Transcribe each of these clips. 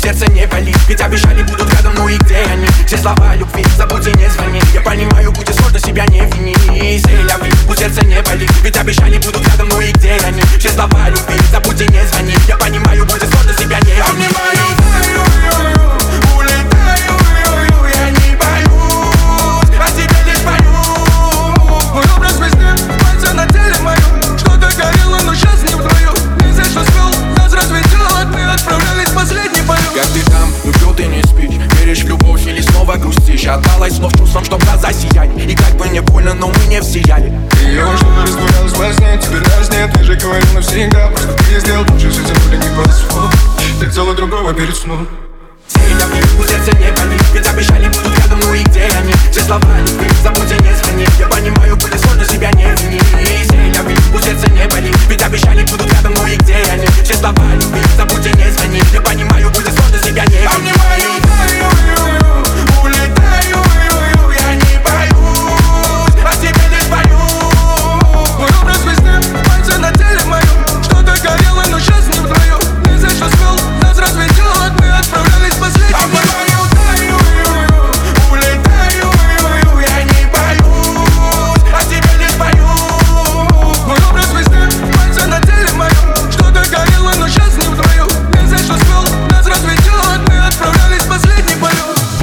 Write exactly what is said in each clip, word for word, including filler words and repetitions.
сердце не болит, ведь обещали будут рядом, ну и где они? Все слова любви, забудь и не звони. Я понимаю, будет сложно, себя не вини. Селяви, у сердца не болит, ведь обещали будут рядом, ну и где они? Все слова любви, забудь и не звони. Я понимаю, будет сложно, себя не вини. Обнимаю, улетаю, я не боюсь, а тебе лишь боюсь. Мой образ везде, пальцы на теле моем. Что-то горело, но сейчас не вдвоем. Не за что свел, нас разведет. Мы отправлялись в последний полет. Как ты там, ну что ты не спишь? Веришь в любовь или снова грустишь? Отдалась снова чувством, что глаза сияли. И как бы не больно, но мы не всияли. Ее что-то растворялось во сне, теперь нас нет. Ты же говорил навсегда, просто ты сделал лучше, все забыли не по-своему. Ты целый другого перед сном. Селяви, у сердца не болит, ведь обещали будут рядом, ну и где они? Все слова любви, забудь и не звони. Я понимаю, будет сложно, себя не вини. Селяви, у сердца не болит, ведь обещали будут рядом, ну и где они? Все слова любви, забудь и не звони. Я понимаю, будет сложно, себя не вини. Обнимаю, улетаю, я не боюсь, а тебе лишь боюсь. Мой образ везде, пальцы на теле моем. Что-то горело, но сейчас не вдвоем. Не за что свел, нас разведет. Мы отправлялись в последний полет. Улетаю, я не боюсь, а тебе лишь боюсь. Мой образ везде, пальцы на теле моем. Что-то горело, но сейчас не вдвоем. Не за что свел, нас разведет. Мы отправлялись в последний полет.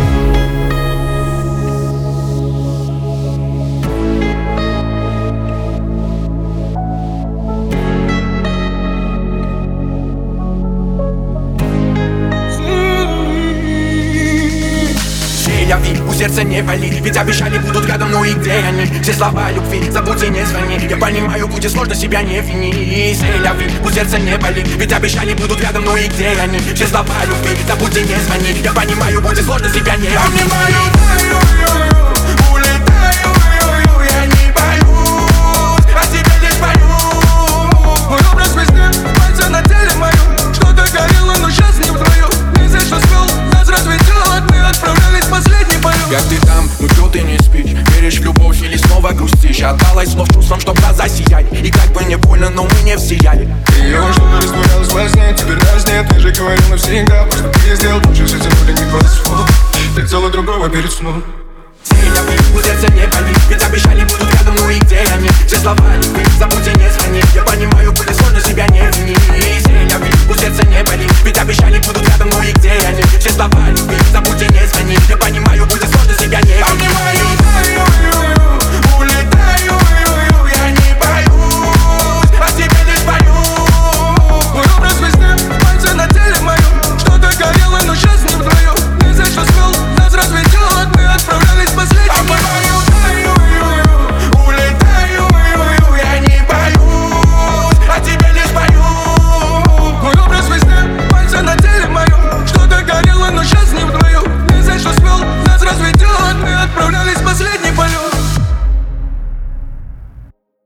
Селяви, у сердца не болит, ведь обещали будут рядом, ну и где они? Все слова любви, забудь и не звони. Я понимаю, будет сложно, себя не вини. Селяви, у сердца не болит, ведь обещали будут рядом, ну и где они? Все слова любви, забудь и не звони. Я понимаю, будет сложно, себя не вини. Обнимаю, улетаю, я не боюсь, а тебе лишь боюсь. Мой образ везде, пальцы на теле моем. Что-то горело, но сейчас не вдвоем. Не за что свел, нас разведет. Мы отправлялись в последний полет. Как ты там, ну что ты не спишь? Веришь в любовь или снова грустишь? Отдалась снова чувством, что глаза сияли. И как бы не больно, но мы не всияли. Ее что-то растворялось во сне, теперь нас нет. Ты же говорил навсегда, просто ты сделал лучше, все забыли не по-своему. Ты целый другого перед сном. Селяви, у сердца не болит, ведь обещали будут рядом, ну и где они? Все слова любви, забудь и не звони. Я понимаю, будет сложно, себя не вини. Селяви, у сердца не болит,